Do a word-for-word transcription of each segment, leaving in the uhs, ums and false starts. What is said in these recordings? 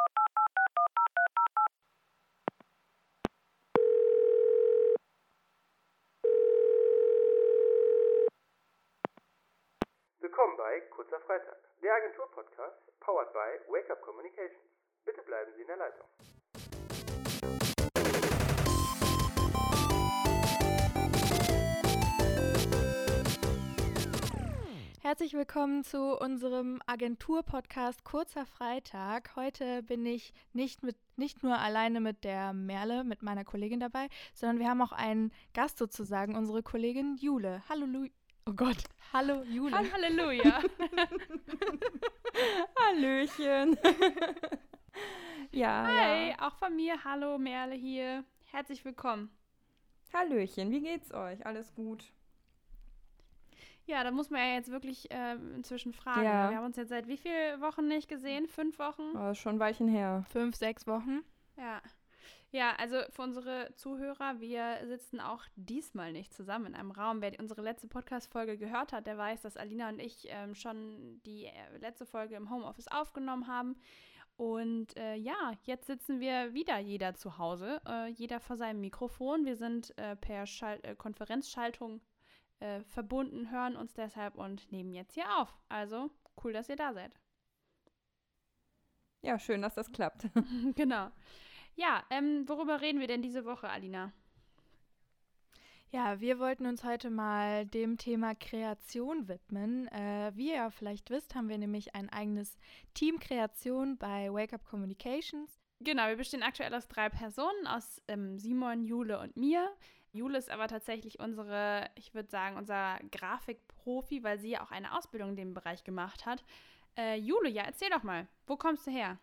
Willkommen bei Kurzer Freitag, der Agentur-Podcast, powered by Wake Up Communications. Bitte bleiben Sie in der Leitung. Herzlich willkommen zu unserem Agentur-Podcast Kurzer Freitag. Heute bin ich nicht, mit, nicht nur alleine mit der Merle, mit meiner Kollegin dabei, sondern wir haben auch einen Gast sozusagen, unsere Kollegin Jule. Hallo, Lu- oh Gott, hallo Jule. Halleluja. Hallöchen. ja, Hi, ja. auch von mir. Hallo, Merle hier. Herzlich willkommen. Hallöchen, wie geht's euch? Alles gut? Ja, da muss man ja jetzt wirklich äh, inzwischen fragen. Ja. Wir haben uns jetzt seit wie vielen Wochen nicht gesehen? Fünf Wochen? Oh, schon ein Weilchen her. Fünf, sechs Wochen. Ja. Ja, also für unsere Zuhörer, wir sitzen auch diesmal nicht zusammen in einem Raum. Wer unsere letzte Podcast-Folge gehört hat, der weiß, dass Alina und ich ähm, schon die äh, letzte Folge im Homeoffice aufgenommen haben. Und äh, ja, jetzt sitzen wir wieder jeder zu Hause, äh, jeder vor seinem Mikrofon. Wir sind äh, per Schal- äh, Konferenzschaltung äh, verbunden, hören uns deshalb und nehmen jetzt hier auf. Also cool, dass ihr da seid. Ja, schön, dass das klappt. Genau. Ja, ähm, worüber reden wir denn diese Woche, Alina? Ja, wir wollten uns heute mal dem Thema Kreation widmen. Äh, wie ihr ja vielleicht wisst, haben wir nämlich ein eigenes Team Kreation bei Wake Up Communications. Genau, wir bestehen aktuell aus drei Personen, aus ähm, Simon, Jule und mir. Jule ist aber tatsächlich unsere, ich würde sagen, unser Grafikprofi, weil sie ja auch eine Ausbildung in dem Bereich gemacht hat. Äh, Jule, ja, erzähl doch mal, wo kommst du her?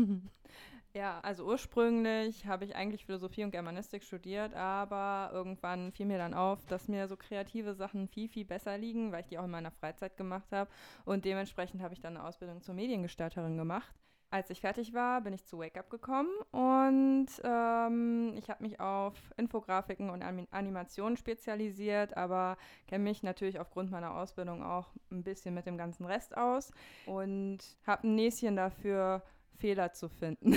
Ja, also ursprünglich habe ich eigentlich Philosophie und Germanistik studiert, aber irgendwann fiel mir dann auf, dass mir so kreative Sachen viel, viel besser liegen, weil ich die auch in meiner Freizeit gemacht habe. Und dementsprechend habe ich dann eine Ausbildung zur Mediengestalterin gemacht. Als ich fertig war, bin ich zu Wake Up gekommen und ähm, ich habe mich auf Infografiken und Anim- Animationen spezialisiert, aber kenne mich natürlich aufgrund meiner Ausbildung auch ein bisschen mit dem ganzen Rest aus und habe ein Näschen dafür, Fehler zu finden.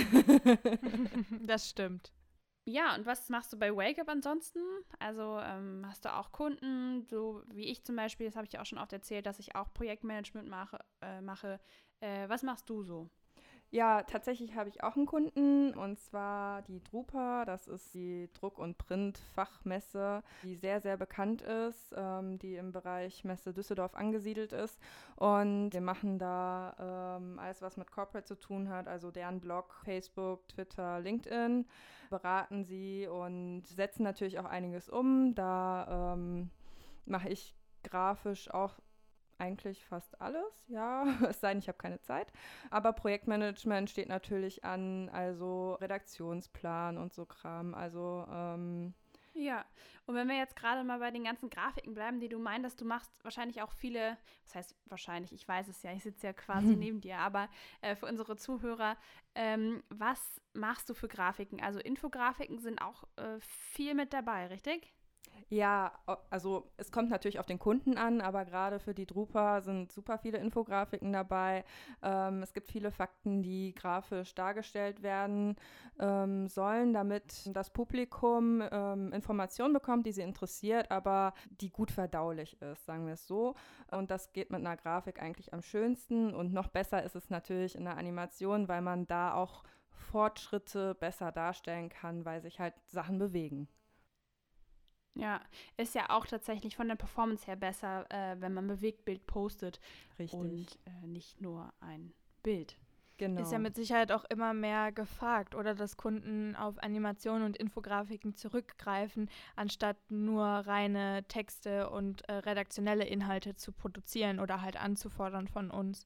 Das stimmt. Ja, und was machst du bei Wake Up ansonsten? Also ähm, hast du auch Kunden, so wie ich zum Beispiel, das habe ich ja auch schon oft erzählt, dass ich auch Projektmanagement mache. Äh, mache. Äh, was machst du so? Ja, tatsächlich habe ich auch einen Kunden und zwar die Drupa. Das ist die Druck- und Print-Fachmesse, die sehr, sehr bekannt ist, ähm, die im Bereich Messe Düsseldorf angesiedelt ist. Und wir machen da ähm, alles, was mit Corporate zu tun hat, also deren Blog, Facebook, Twitter, LinkedIn, beraten sie und setzen natürlich auch einiges um. Da ähm, mache ich grafisch auch eigentlich fast alles, ja, es sei denn, ich habe keine Zeit. Aber Projektmanagement steht natürlich an, also Redaktionsplan und so Kram. Also, ähm, Ja, und wenn wir jetzt gerade mal bei den ganzen Grafiken bleiben, die du meintest, du machst wahrscheinlich auch viele, was heißt wahrscheinlich, ich weiß es ja, ich sitze ja quasi neben dir, aber äh, für unsere Zuhörer, ähm, was machst du für Grafiken? Also Infografiken sind auch äh, viel mit dabei, richtig? ja, o- also es kommt natürlich auf den Kunden an, aber gerade für die Drupa sind super viele Infografiken dabei. Ähm, es gibt viele Fakten, die grafisch dargestellt werden ähm, sollen, damit das Publikum ähm, Informationen bekommt, die sie interessiert, aber die gut verdaulich ist, sagen wir es so. Und das geht mit einer Grafik eigentlich am schönsten und noch besser ist es natürlich in der Animation, weil man da auch Fortschritte besser darstellen kann, weil sich halt Sachen bewegen. Ja, ist ja auch tatsächlich von der Performance her besser, äh, wenn man Bewegtbild postet Richtig. und äh, nicht nur ein Bild. Genau. Ist ja mit Sicherheit auch immer mehr gefragt, oder dass Kunden auf Animationen und Infografiken zurückgreifen, anstatt nur reine Texte und äh, redaktionelle Inhalte zu produzieren oder halt anzufordern von uns.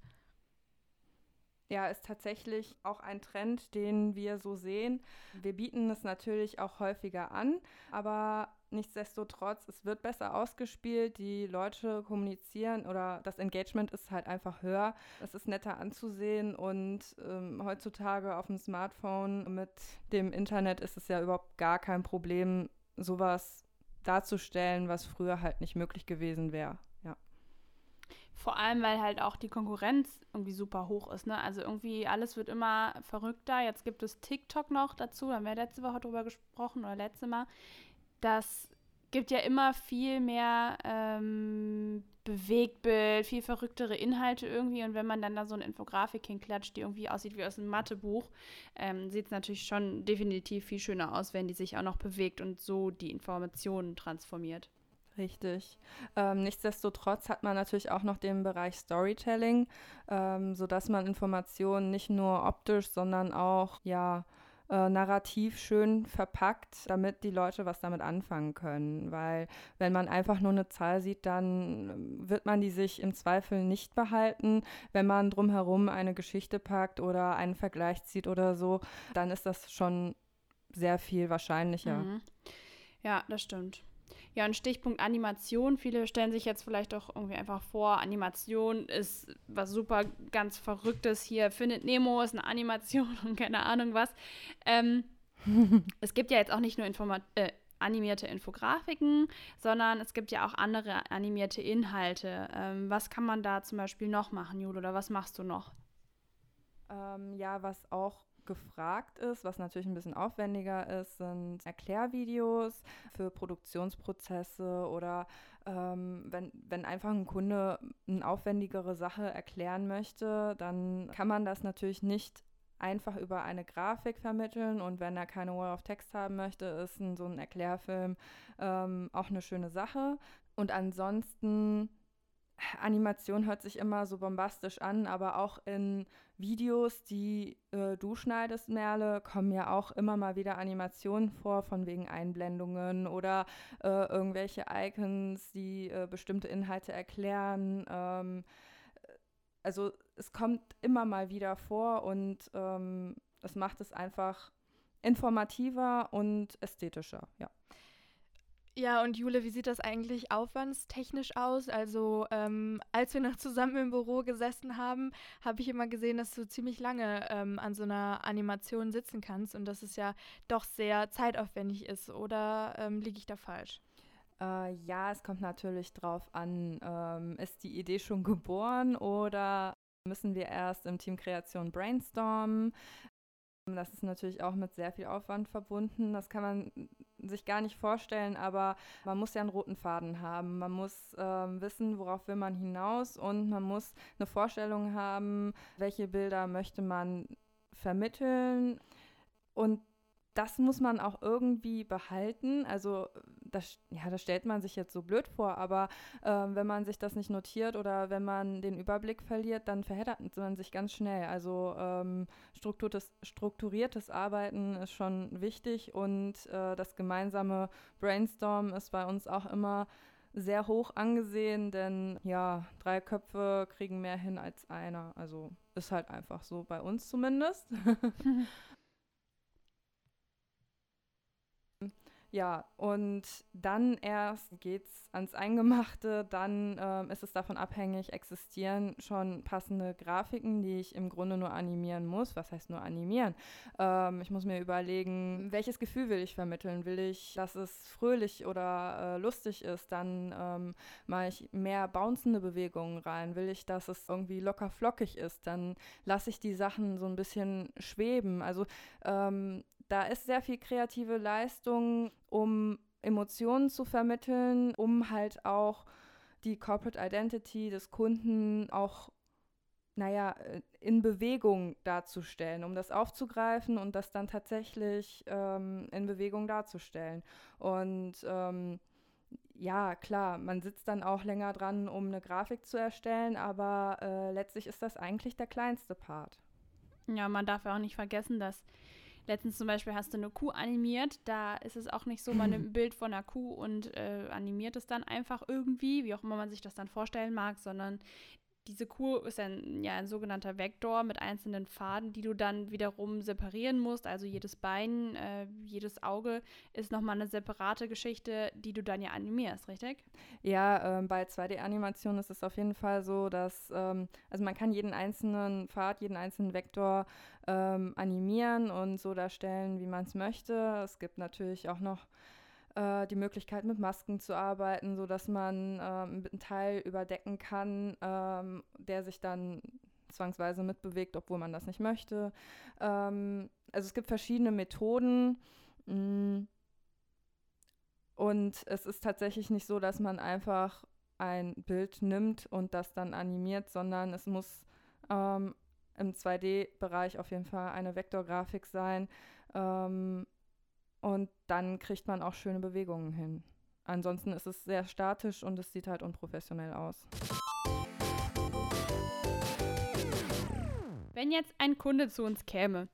Ja, ist tatsächlich auch ein Trend, den wir so sehen. Wir bieten es natürlich auch häufiger an, aber nichtsdestotrotz, es wird besser ausgespielt, die Leute kommunizieren oder das Engagement ist halt einfach höher. Es ist netter anzusehen und ähm, heutzutage auf dem Smartphone mit dem Internet ist es ja überhaupt gar kein Problem, sowas darzustellen, was früher halt nicht möglich gewesen wäre. Ja. Vor allem, weil halt auch die Konkurrenz irgendwie super hoch ist, ne? Also irgendwie alles wird immer verrückter. Jetzt gibt es TikTok noch dazu, da haben wir letzte Woche drüber gesprochen oder letzte Mal. Das gibt ja immer viel mehr ähm, Bewegtbild, viel verrücktere Inhalte irgendwie. Und wenn man dann da so eine Infografik hinklatscht, die irgendwie aussieht wie aus einem Mathebuch, ähm, sieht es natürlich schon definitiv viel schöner aus, wenn die sich auch noch bewegt und so die Informationen transformiert. Richtig. Ähm, nichtsdestotrotz hat man natürlich auch noch den Bereich Storytelling, ähm, sodass man Informationen nicht nur optisch, sondern auch ja, äh, narrativ schön verpackt, damit die Leute was damit anfangen können. Weil wenn man einfach nur eine Zahl sieht, dann wird man die sich im Zweifel nicht behalten. Wenn man drumherum eine Geschichte packt oder einen Vergleich zieht oder so, dann ist das schon sehr viel wahrscheinlicher. Mhm. Ja, das stimmt. Ja, und Stichpunkt Animation. Viele stellen sich jetzt vielleicht auch irgendwie einfach vor, Animation ist was super ganz Verrücktes. Hier, Findet Nemo ist eine Animation und keine Ahnung was. Ähm, es gibt ja jetzt auch nicht nur Informa- äh, animierte Infografiken, sondern es gibt ja auch andere animierte Inhalte. Ähm, was kann man da zum Beispiel noch machen, Jule, oder was machst du noch? Ähm, ja, was auch gefragt ist, was natürlich ein bisschen aufwendiger ist, sind Erklärvideos für Produktionsprozesse oder ähm, wenn, wenn einfach ein Kunde eine aufwendigere Sache erklären möchte, dann kann man das natürlich nicht einfach über eine Grafik vermitteln und wenn er keine Wall of Text haben möchte, ist ein, so ein Erklärfilm ähm, auch eine schöne Sache. Und ansonsten Animation hört sich immer so bombastisch an, aber auch in Videos, die äh, du schneidest, Merle, kommen ja auch immer mal wieder Animationen vor, von wegen Einblendungen oder äh, irgendwelche Icons, die äh, bestimmte Inhalte erklären. Ähm, also es kommt immer mal wieder vor und ähm, es macht es einfach informativer und ästhetischer, ja. Ja, und Jule, wie sieht das eigentlich aufwandstechnisch aus? Also, ähm, als wir noch zusammen im Büro gesessen haben, habe ich immer gesehen, dass du ziemlich lange ähm, an so einer Animation sitzen kannst und dass es ja doch sehr zeitaufwendig ist. Oder ähm, liege ich da falsch? Äh, ja, es kommt natürlich drauf an, ähm, ist die Idee schon geboren oder müssen wir erst im Team Kreation brainstormen? Das ist natürlich auch mit sehr viel Aufwand verbunden. Das kann man sich gar nicht vorstellen, aber man muss ja einen roten Faden haben. Man muss ähm, wissen, worauf will man hinaus und man muss eine Vorstellung haben, welche Bilder möchte man vermitteln. Und das muss man auch irgendwie behalten. Also das, ja, das stellt man sich jetzt so blöd vor, aber äh, wenn man sich das nicht notiert oder wenn man den Überblick verliert, dann verheddert man sich ganz schnell. Also ähm, strukturiertes, strukturiertes Arbeiten ist schon wichtig und äh, das gemeinsame Brainstorm ist bei uns auch immer sehr hoch angesehen, denn ja, drei Köpfe kriegen mehr hin als einer. Also ist halt einfach so bei uns zumindest. Ja, und dann erst geht's ans Eingemachte, dann ähm, ist es davon abhängig, existieren schon passende Grafiken, die ich im Grunde nur animieren muss. Was heißt nur animieren? Ähm, ich muss mir überlegen, welches Gefühl will ich vermitteln? Will ich, dass es fröhlich oder äh, lustig ist? Dann ähm, mache ich mehr bouncende Bewegungen rein. Will ich, dass es irgendwie locker flockig ist? Dann lasse ich die Sachen so ein bisschen schweben. Also ähm, da ist sehr viel kreative Leistung, um Emotionen zu vermitteln, um halt auch die Corporate Identity des Kunden auch, naja, in Bewegung darzustellen, um das aufzugreifen und das dann tatsächlich ähm, in Bewegung darzustellen. Und ähm, ja, klar, man sitzt dann auch länger dran, um eine Grafik zu erstellen, aber äh, letztlich ist das eigentlich der kleinste Part. Ja, man darf ja auch nicht vergessen, dass letztens zum Beispiel hast du eine Kuh animiert, da ist es auch nicht so, man nimmt ein Bild von einer Kuh und äh, animiert es dann einfach irgendwie, wie auch immer man sich das dann vorstellen mag, sondern diese Kuh ist ein, ja, ein sogenannter Vektor mit einzelnen Faden, die du dann wiederum separieren musst. Also jedes Bein, äh, jedes Auge ist nochmal eine separate Geschichte, die du dann ja animierst, richtig? Ja, ähm, bei zwei D-Animationen ist es auf jeden Fall so, dass, ähm, also man kann jeden einzelnen Pfad, jeden einzelnen Vektor ähm, animieren und so darstellen, wie man es möchte. Es gibt natürlich auch noch äh, die Möglichkeit mit Masken zu arbeiten, sodass man ähm, einen Teil überdecken kann, ähm, der sich dann zwangsweise mitbewegt, obwohl man das nicht möchte. Ähm, also es gibt verschiedene Methoden. Mh, Und es ist tatsächlich nicht so, dass man einfach ein Bild nimmt und das dann animiert, sondern es muss ähm, im zwei D-Bereich auf jeden Fall eine Vektorgrafik sein. Ähm, und dann kriegt man auch schöne Bewegungen hin. Ansonsten ist es sehr statisch und es sieht halt unprofessionell aus. Wenn jetzt ein Kunde zu uns käme,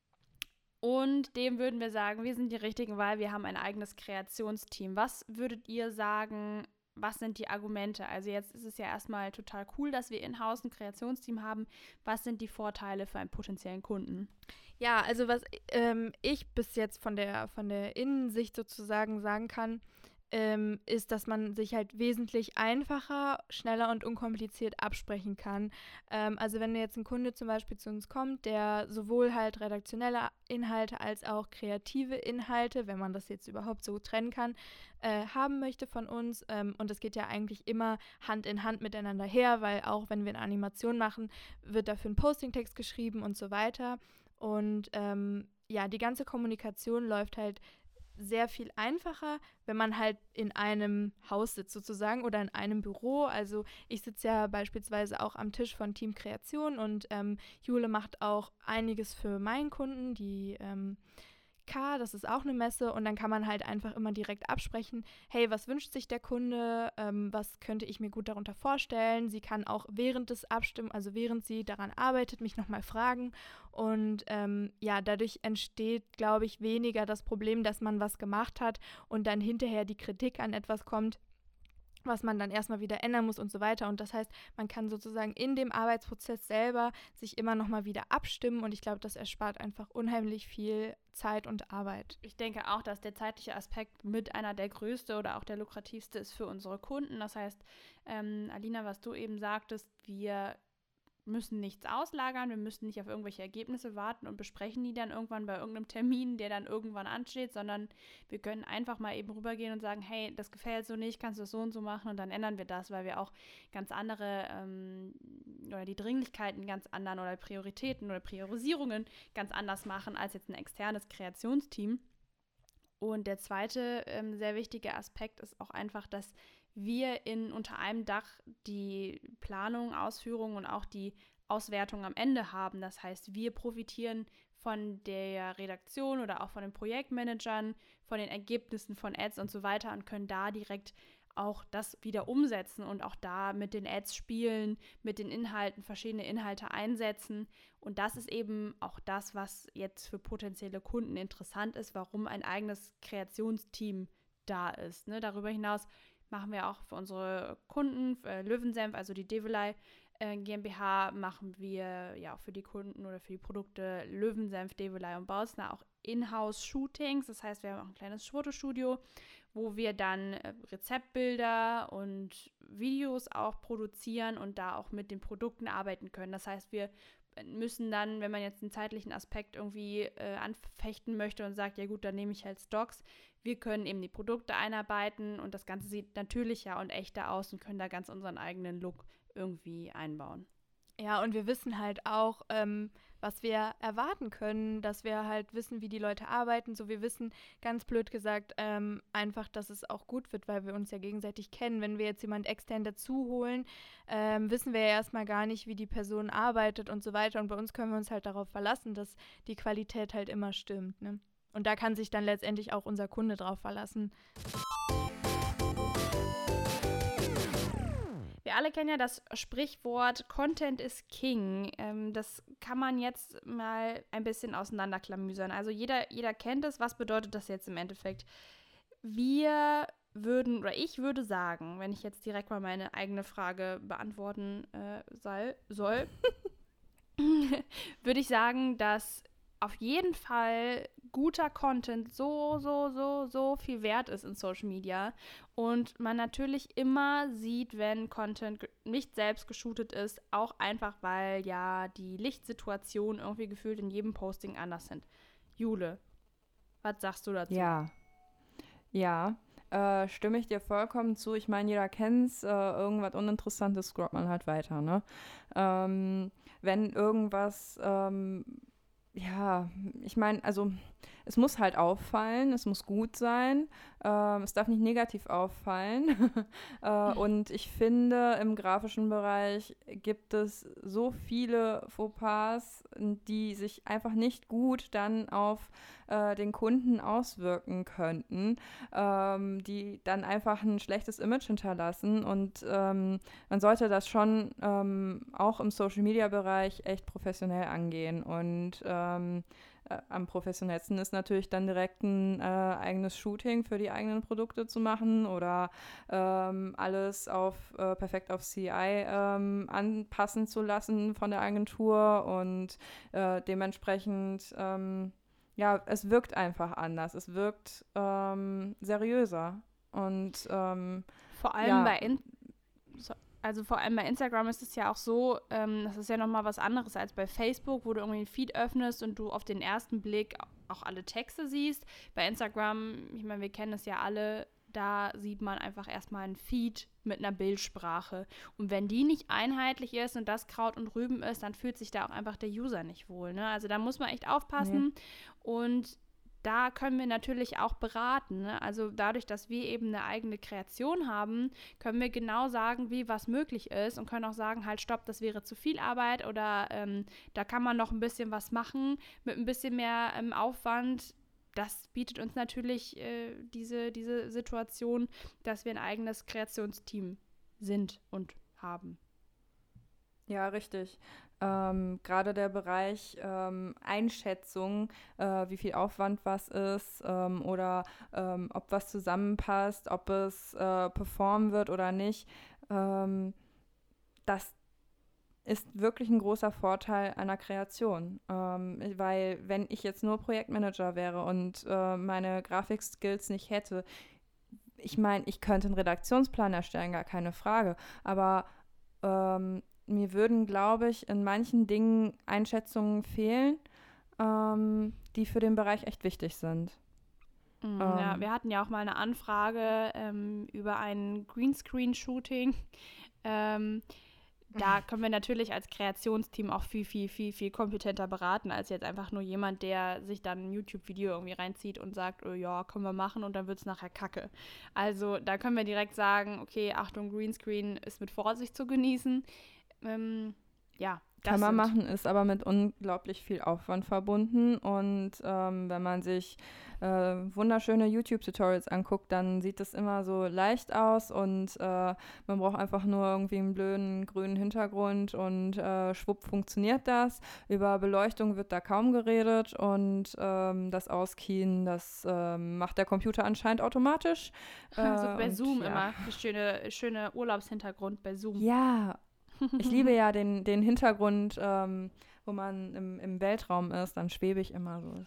und dem würden wir sagen, wir sind die Richtigen, weil wir haben ein eigenes Kreationsteam. Was würdet ihr sagen, was sind die Argumente? Also jetzt ist es ja erstmal total cool, dass wir in-house ein Kreationsteam haben. Was sind die Vorteile für einen potenziellen Kunden? Ja, also was ähm, ich bis jetzt von der, von der Innensicht sozusagen sagen kann, ähm, ist, dass man sich halt wesentlich einfacher, schneller und unkompliziert absprechen kann. Ähm, also wenn jetzt ein Kunde zum Beispiel zu uns kommt, der sowohl halt redaktionelle Inhalte als auch kreative Inhalte, wenn man das jetzt überhaupt so trennen kann, äh, haben möchte von uns, ähm, und das geht ja eigentlich immer Hand in Hand miteinander her, weil auch wenn wir eine Animation machen, wird dafür ein Postingtext geschrieben und so weiter. Und ähm, ja, die ganze Kommunikation läuft halt sehr viel einfacher, wenn man halt in einem Haus sitzt sozusagen oder in einem Büro. Also ich sitze ja beispielsweise auch am Tisch von Team Kreation und ähm, Jule macht auch einiges für meinen Kunden, die ähm, K, das ist auch eine Messe, und dann kann man halt einfach immer direkt absprechen, hey, was wünscht sich der Kunde, ähm, was könnte ich mir gut darunter vorstellen. Sie kann auch während des Abstimmen, also während sie daran arbeitet, mich nochmal fragen, und ähm, ja, dadurch entsteht, glaube ich, weniger das Problem, dass man was gemacht hat und dann hinterher die Kritik an etwas kommt, was man dann erstmal wieder ändern muss und so weiter. Und das heißt, man kann sozusagen in dem Arbeitsprozess selber sich immer nochmal wieder abstimmen, und ich glaube, das erspart einfach unheimlich viel Zeit und Arbeit. Ich denke auch, dass der zeitliche Aspekt mit einer der größte oder auch der lukrativste ist für unsere Kunden. Das heißt, ähm, Alina, was du eben sagtest, wir müssen nichts auslagern, wir müssen nicht auf irgendwelche Ergebnisse warten und besprechen die dann irgendwann bei irgendeinem Termin, der dann irgendwann ansteht, sondern wir können einfach mal eben rübergehen und sagen, hey, das gefällt so nicht, kannst du das so und so machen, und dann ändern wir das, weil wir auch ganz andere ähm, oder die Dringlichkeiten ganz anderen oder Prioritäten oder Priorisierungen ganz anders machen als jetzt ein externes Kreationsteam. Und der zweite ähm, sehr wichtige Aspekt ist auch einfach, dass wir in unter einem Dach die Planung, Ausführung und auch die Auswertung am Ende haben. Das heißt, wir profitieren von der Redaktion oder auch von den Projektmanagern, von den Ergebnissen von Ads und so weiter und können da direkt auch das wieder umsetzen und auch da mit den Ads spielen, mit den Inhalten, verschiedene Inhalte einsetzen. Und das ist eben auch das, was jetzt für potenzielle Kunden interessant ist, warum ein eigenes Kreationsteam da ist. Ne? Darüber hinaus machen wir auch für unsere Kunden, für Löwensenf, also die Develei äh, GmbH, machen wir ja auch für die Kunden oder für die Produkte Löwensenf, Develei und Bautzner auch In-House-Shootings. Das heißt, wir haben auch ein kleines Fotostudio, wo wir dann äh, Rezeptbilder und Videos auch produzieren und da auch mit den Produkten arbeiten können. Das heißt, wir müssen dann, wenn man jetzt einen zeitlichen Aspekt irgendwie äh, anfechten möchte und sagt, ja gut, dann nehme ich halt Stocks, wir können eben die Produkte einarbeiten und das Ganze sieht natürlicher und echter aus und können da ganz unseren eigenen Look irgendwie einbauen. Ja, und wir wissen halt auch, ähm, was wir erwarten können, dass wir halt wissen, wie die Leute arbeiten. So, wir wissen, ganz blöd gesagt, ähm, einfach, dass es auch gut wird, weil wir uns ja gegenseitig kennen. Wenn wir jetzt jemand extern dazu holen, ähm, wissen wir ja erstmal gar nicht, wie die Person arbeitet und so weiter. Und bei uns können wir uns halt darauf verlassen, dass die Qualität halt immer stimmt, ne? Und da kann sich dann letztendlich auch unser Kunde drauf verlassen. Wir alle kennen ja das Sprichwort Content is King. Ähm, das kann man jetzt mal ein bisschen auseinanderklamüsern. Also jeder, jeder kennt es. Was bedeutet das jetzt im Endeffekt? Wir würden, oder ich würde sagen, wenn ich jetzt direkt mal meine eigene Frage beantworten äh, soll, soll würde ich sagen, dass auf jeden Fall guter Content so, so, so, so viel wert ist in Social Media und man natürlich immer sieht, wenn Content nicht selbst geshootet ist, auch einfach, weil ja die Lichtsituationen irgendwie gefühlt in jedem Posting anders sind. Jule, was sagst du dazu? Ja, Ja, äh, stimme ich dir vollkommen zu. Ich meine, jeder kennt's, äh, irgendwas Uninteressantes scrollt man halt weiter, ne? Ähm, wenn irgendwas, ähm, ja, ich meine, also es muss halt auffallen, es muss gut sein, ähm, es darf nicht negativ auffallen. äh, und ich finde, im grafischen Bereich gibt es so viele Fauxpas, die sich einfach nicht gut dann auf äh, den Kunden auswirken könnten, ähm, die dann einfach ein schlechtes Image hinterlassen. Und ähm, man sollte das schon ähm, auch im Social-Media-Bereich echt professionell angehen. Und ähm, äh, am professionellsten ist natürlich dann direkt ein äh, eigenes Shooting für die eigenen Produkte zu machen oder ähm, alles auf äh, perfekt auf C I ähm, anpassen zu lassen von der Agentur und äh, dementsprechend ähm, ja, es wirkt einfach anders. Es wirkt ähm, seriöser und ähm, Vor allem ja. bei In- so, also vor allem bei Instagram ist es ja auch so, ähm, das ist ja nochmal was anderes als bei Facebook, wo du irgendwie einen Feed öffnest und du auf den ersten Blick auch alle Texte siehst. Bei Instagram, ich meine, wir kennen es ja alle, da sieht man einfach erstmal einen Feed mit einer Bildsprache. Und wenn die nicht einheitlich ist und das Kraut und Rüben ist, dann fühlt sich da auch einfach der User nicht wohl. Ne? Also da muss man echt aufpassen. Nee. Und da können wir natürlich auch beraten. Ne? Also dadurch, dass wir eben eine eigene Kreation haben, können wir genau sagen, wie was möglich ist und können auch sagen, halt stopp, das wäre zu viel Arbeit oder ähm, da kann man noch ein bisschen was machen mit ein bisschen mehr ähm, Aufwand. Das bietet uns natürlich äh, diese, diese Situation, dass wir ein eigenes Kreationsteam sind und haben. Ja, richtig. Ähm, gerade der Bereich ähm, Einschätzung, äh, wie viel Aufwand was ist ähm, oder ähm, ob was zusammenpasst, ob es äh, performen wird oder nicht, ähm, das ist wirklich ein großer Vorteil einer Kreation. Ähm, weil wenn ich jetzt nur Projektmanager wäre und äh, meine Grafikskills nicht hätte, ich meine, ich könnte einen Redaktionsplan erstellen, gar keine Frage, aber ähm, mir würden, glaube ich, in manchen Dingen Einschätzungen fehlen, ähm, die für den Bereich echt wichtig sind. Mhm, ähm, ja, wir hatten ja auch mal eine Anfrage ähm, über ein Greenscreen-Shooting. Ähm, da können wir natürlich als Kreationsteam auch viel, viel, viel, viel kompetenter beraten, als jetzt einfach nur jemand, der sich dann ein YouTube-Video irgendwie reinzieht und sagt, oh ja, können wir machen und dann wird es nachher kacke. Also da können wir direkt sagen, okay, Achtung, Greenscreen ist mit Vorsicht zu genießen. Ähm, ja, das kann man sind. machen, ist aber mit unglaublich viel Aufwand verbunden und ähm, wenn man sich äh, wunderschöne YouTube-Tutorials anguckt, dann sieht das immer so leicht aus und äh, man braucht einfach nur irgendwie einen blöden grünen Hintergrund und äh, schwupp funktioniert das. Über Beleuchtung wird da kaum geredet und ähm, das Auskien, das ähm, macht der Computer anscheinend automatisch. Äh, also bei und, Zoom ja. immer, der schöne, schöne Urlaubshintergrund bei Zoom. Ja, ich liebe ja den, den Hintergrund, ähm, wo man im, im Weltraum ist, dann schwebe ich immer so.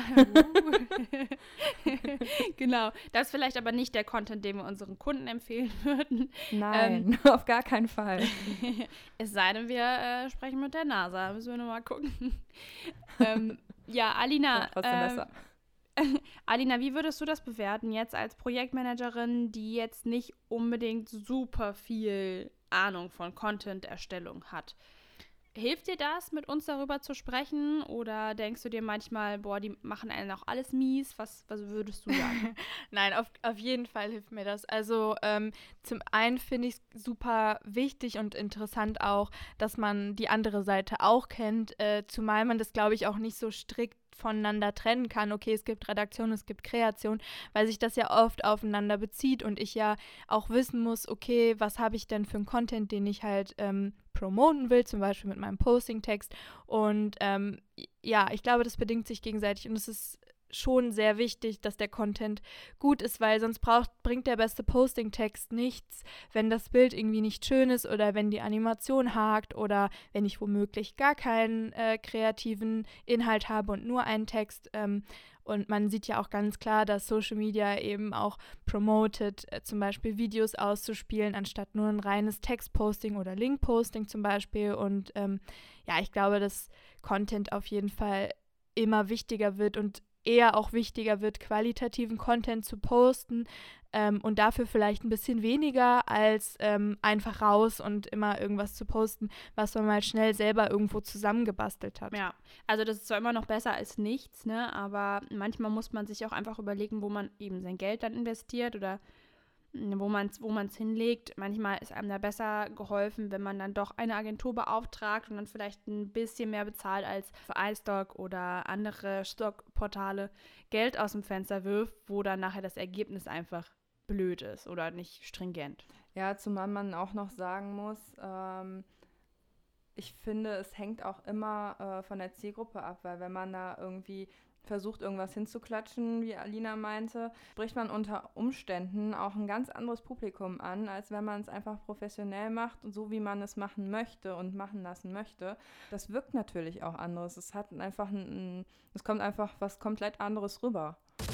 Genau, das ist vielleicht aber nicht der Content, den wir unseren Kunden empfehlen würden. Nein, ähm, auf gar keinen Fall. Es sei denn, wir äh, sprechen mit der NASA, müssen wir nochmal gucken. ähm, ja, Alina, ja, trotzdem äh, besser. Alina, wie würdest du das bewerten jetzt als Projektmanagerin, die jetzt nicht unbedingt super viel Ahnung von Content-Erstellung hat? Hilft dir das, mit uns darüber zu sprechen? Oder denkst du dir manchmal, boah, die machen einen auch alles mies? Was, was würdest du sagen? Nein, auf, auf jeden Fall hilft mir das. Also ähm, zum einen finde ich es super wichtig und interessant auch, dass man die andere Seite auch kennt, äh, zumal man das, glaube ich, auch nicht so strikt voneinander trennen kann. Okay, es gibt Redaktion, es gibt Kreation, weil sich das ja oft aufeinander bezieht und ich ja auch wissen muss, okay, was habe ich denn für einen Content, den ich halt ähm, promoten will, zum Beispiel mit meinem Posting-Text und ähm, ja, ich glaube, das bedingt sich gegenseitig und es ist schon sehr wichtig, dass der Content gut ist, weil sonst braucht, bringt der beste Posting-Text nichts, wenn das Bild irgendwie nicht schön ist oder wenn die Animation hakt oder wenn ich womöglich gar keinen äh, kreativen Inhalt habe und nur einen Text. Ähm, und man sieht ja auch ganz klar, dass Social Media eben auch promotet, äh, zum Beispiel Videos auszuspielen, anstatt nur ein reines Textposting oder Link-Posting zum Beispiel. Und ähm, ja, ich glaube, dass Content auf jeden Fall immer wichtiger wird und eher auch wichtiger wird, qualitativen Content zu posten ähm, und dafür vielleicht ein bisschen weniger als ähm, einfach raus und immer irgendwas zu posten, was man mal schnell selber irgendwo zusammengebastelt hat. Ja, also das ist zwar immer noch besser als nichts, ne, aber manchmal muss man sich auch einfach überlegen, wo man eben sein Geld dann investiert oder wo man es wo man's hinlegt. Manchmal ist einem da besser geholfen, wenn man dann doch eine Agentur beauftragt und dann vielleicht ein bisschen mehr bezahlt als für iStock oder andere Stockportale Geld aus dem Fenster wirft, wo dann nachher das Ergebnis einfach blöd ist oder nicht stringent. Ja, zumal man auch noch sagen muss, ähm, ich finde, es hängt auch immer äh, von der Zielgruppe ab, weil wenn man da irgendwie versucht, irgendwas hinzuklatschen, wie Alina meinte, spricht man unter Umständen auch ein ganz anderes Publikum an, als wenn man es einfach professionell macht und so, wie man es machen möchte und machen lassen möchte. Das wirkt natürlich auch anderes. Es hat einfach ein, es kommt einfach was komplett anderes rüber.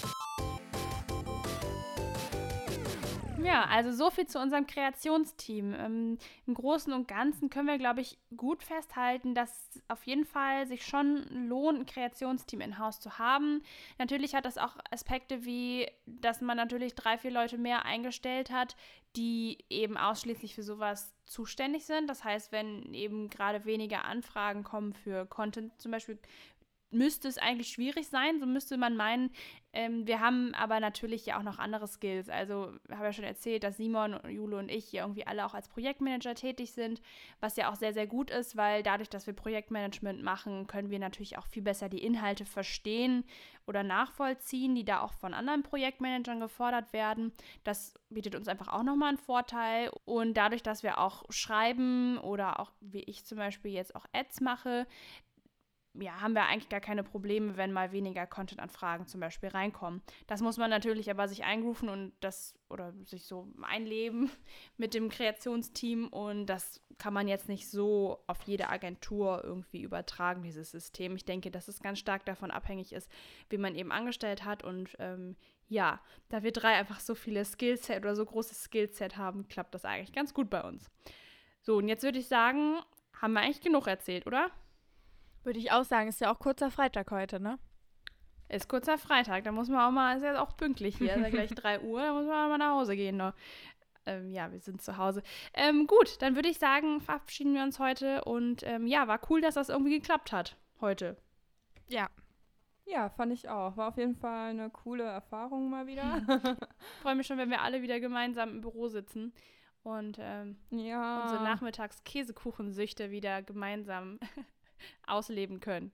Ja, also so viel zu unserem Kreationsteam. Ähm, im Großen und Ganzen können wir, glaube ich, gut festhalten, dass auf jeden Fall sich schon lohnt, ein Kreationsteam in-house zu haben. Natürlich hat das auch Aspekte wie, dass man natürlich drei, vier Leute mehr eingestellt hat, die eben ausschließlich für sowas zuständig sind. Das heißt, wenn eben gerade weniger Anfragen kommen für Content zum Beispiel, müsste es eigentlich schwierig sein, so müsste man meinen. Ähm, wir haben aber natürlich ja auch noch andere Skills. Also, ich habe ja schon erzählt, dass Simon, Jule und ich hier irgendwie alle auch als Projektmanager tätig sind, was ja auch sehr, sehr gut ist, weil dadurch, dass wir Projektmanagement machen, können wir natürlich auch viel besser die Inhalte verstehen oder nachvollziehen, die da auch von anderen Projektmanagern gefordert werden. Das bietet uns einfach auch nochmal einen Vorteil. Und dadurch, dass wir auch schreiben oder auch, wie ich zum Beispiel jetzt auch Ads mache, ja, haben wir eigentlich gar keine Probleme, wenn mal weniger Content-Anfragen zum Beispiel reinkommen. Das muss man natürlich aber sich eingrooven und das oder sich so einleben mit dem Kreationsteam und das kann man jetzt nicht so auf jede Agentur irgendwie übertragen, dieses System. Ich denke, dass es ganz stark davon abhängig ist, wie man eben angestellt hat und ähm, ja, da wir drei einfach so viele Skillset oder so großes Skillset haben, klappt das eigentlich ganz gut bei uns. So, und jetzt würde ich sagen, haben wir eigentlich genug erzählt, oder? Würde ich auch sagen, ist ja auch kurzer Freitag heute, ne? Ist kurzer Freitag, da muss man auch mal, ist ja auch pünktlich hier, ist ja gleich drei Uhr, da muss man mal nach Hause gehen noch. Ähm, ja, wir sind zu Hause. Ähm, gut, dann würde ich sagen, verabschieden wir uns heute und ähm, ja, war cool, dass das irgendwie geklappt hat heute. Ja. Ja, fand ich auch. War auf jeden Fall eine coole Erfahrung mal wieder. Ich freue mich schon, wenn wir alle wieder gemeinsam im Büro sitzen und ähm, ja. unsere Nachmittags-Käsekuchensüchte wieder gemeinsam ausleben können.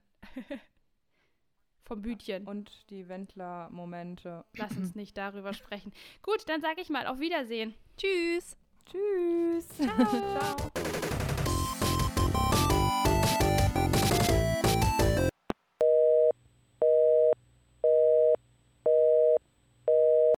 Vom Bütchen. Und die Wendler-Momente. Lass uns nicht darüber sprechen. Gut, dann sage ich mal auf Wiedersehen. Tschüss. Tschüss. Ciao. Ciao.